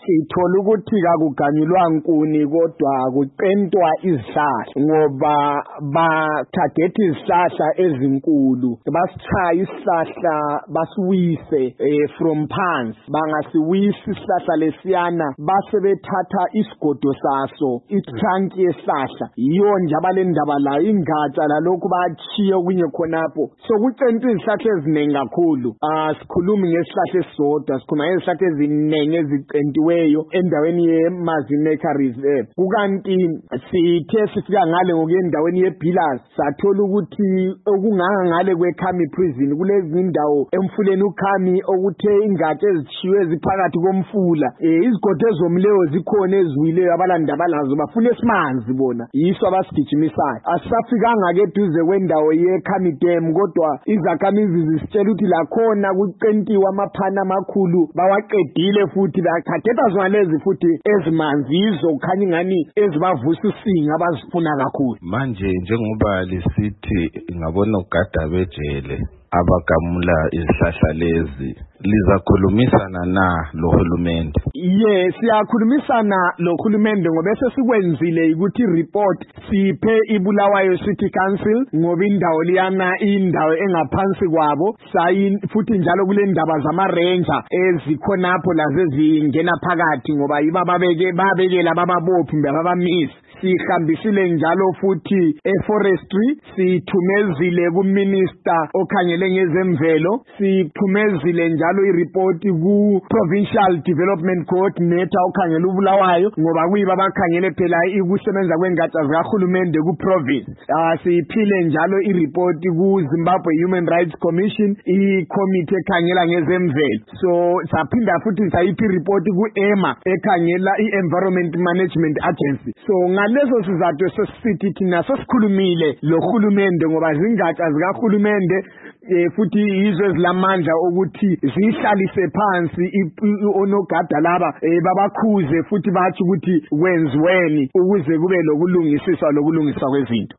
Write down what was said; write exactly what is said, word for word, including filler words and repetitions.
sithola ukuthi akuganyulwa nkuni kodwa kuqentwa izihlahla ngoba batarget izihlahla ezinkulu basichaya isihlahla basiwise eh, from phansi bangasiwisa isihlahla lesiyana base bethatha isigodo saso itrunk yesihlahla yiyo nje abalendaba la ingatsha lalokhu bachiye okunye khonapho sokucentwa izihlahla eziningi kakhulu asikhulumi ngesihlahla esisodwa sikhuluma ngezihlahla eziningi ezicentiweyo endaweni yeMazimeka Reserve kukanti sithe sifika ngale ngokuyendaweni yePillars sathola ukuthi okunganga ngale kweKhami prison kulezi indawo emfuleni uKhami okuthe ingatsha ezitshiwe ziphakathi komfula eh izigodo ezomleyo zikhona eziwileyo abalanda balazo bafuna esimanzi bona yiso abasigijimisayo asisafikanga ke eduze kwendawo yeKhami Dam kodwa izakhamizi zisitshela ukuthi la khona kucentiwa amaphana amakhulu bawaqedile futhi bakhathetha zona lezi futhi ezimanzi izokhanya ingani ezibavusa usinga abazifuna kakhulu manje njengoba lisithi ngabona ugada bejele abagamula izihlahla lezi lizakhulumisana na lohulumende yes siyakhulumisana lohulumende ngoba bese sikwenzile ukuthi report siphe ibulawayo city council ngoba indawo liyana indawo engaphansi kwabo sayi futhi njalo kule ndaba zama ranger ezikhonapho laze zingena phakathi ngoba yiba babeke babekela bababophi babamisi sihambisile njalo futhi eforestry sithumezile ku minister okhangele ngezemvelo sithumezile njalo ireport ku provincial development coordinator okhangele ubulawayo ngoba kuyiba bakhangele phela ikusebenza kwengatsha zikahulumende ku province siphile njalo ireport ku Zimbabwe Human Rights Commission i-committee ekhangela ngezemvelo so saphinda futhi sayiphi report ku EMA ekhangela i-Environment Management Agency so lezo sizathu sesithi thina sesikhulumile lohulumende ngoba zingatsha zikahulumende eh, futhi izwe ezilamandla ukuthi zihlalise phansi onogada laba eh, babakhuze futhi bathi ukuthi wenziweni ukuze kube lokulungisiswa lokulungiswa kwezinto